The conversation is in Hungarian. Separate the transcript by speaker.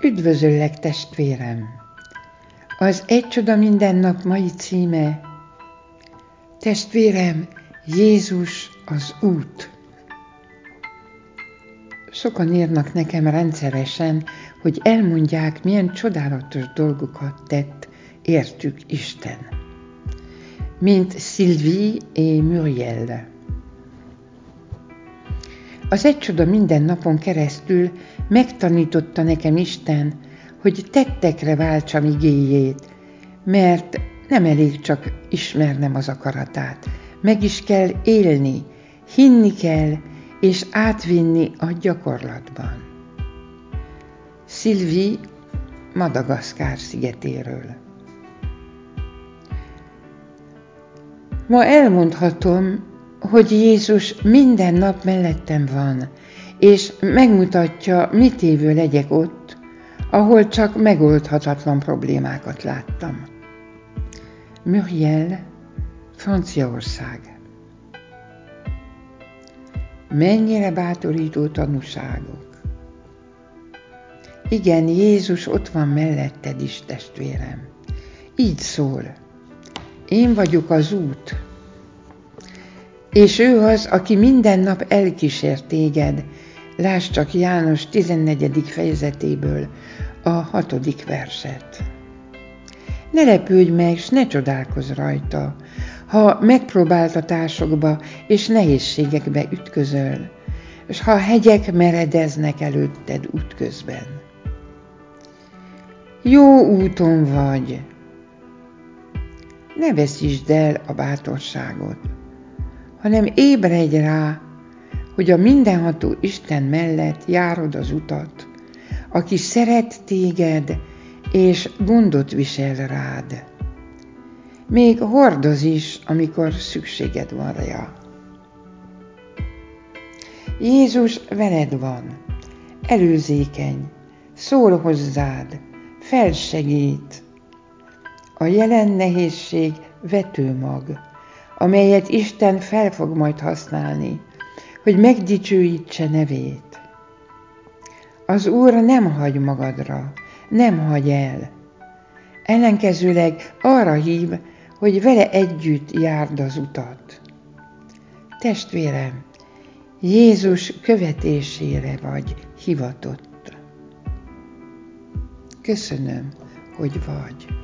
Speaker 1: Üdvözöllek, testvérem! Az Egy csoda minden nap mai címe: Testvérem, Jézus az út. Sokan írnak nekem rendszeresen, hogy elmondják, milyen csodálatos dolgokat tett értük Isten. Mint Sylvie et Muriel. Az Egy csoda minden napon keresztül megtanította nekem Isten, hogy tettekre váltsam igéjét, mert nem elég csak ismernem az akaratát, meg is kell élni, hinni kell és átvinni a gyakorlatban. Sylvie Madagaszkár szigetéről. Ma elmondhatom, hogy Jézus minden nap mellettem van, és megmutatja, mit évő legyek ott, ahol csak megoldhatatlan problémákat láttam. Muriel, Franciaország. Mennyire bátorító tanúságok. Igen, Jézus ott van melletted is, testvérem. Így szól: én vagyok az út, és ő az, aki minden nap elkísér téged. Lásd csak János 14. fejezetéből a 6. verset. Ne lepődj meg, s ne csodálkozz rajta, ha megpróbáltatásokba és nehézségekbe ütközöl, és ha hegyek meredeznek előtted útközben. Jó úton vagy. Ne veszítsd el a bátorságot, hanem ébredj rá, hogy a mindenható Isten mellett járod az utat, aki szeret téged és gondot visel rád. Még hordoz is, amikor szükséged van rá. Jézus veled van, előzékeny, szól hozzád, felsegít. A jelen nehézség vetőmag, amelyet Isten fel fog majd használni, hogy megdicsőítse nevét. Az Úr nem hagy magadra, nem hagy el. Ellenkezőleg arra hív, hogy vele együtt járd az utat. Testvérem, Jézus követésére vagy hivatott. Köszönöm, hogy vagy.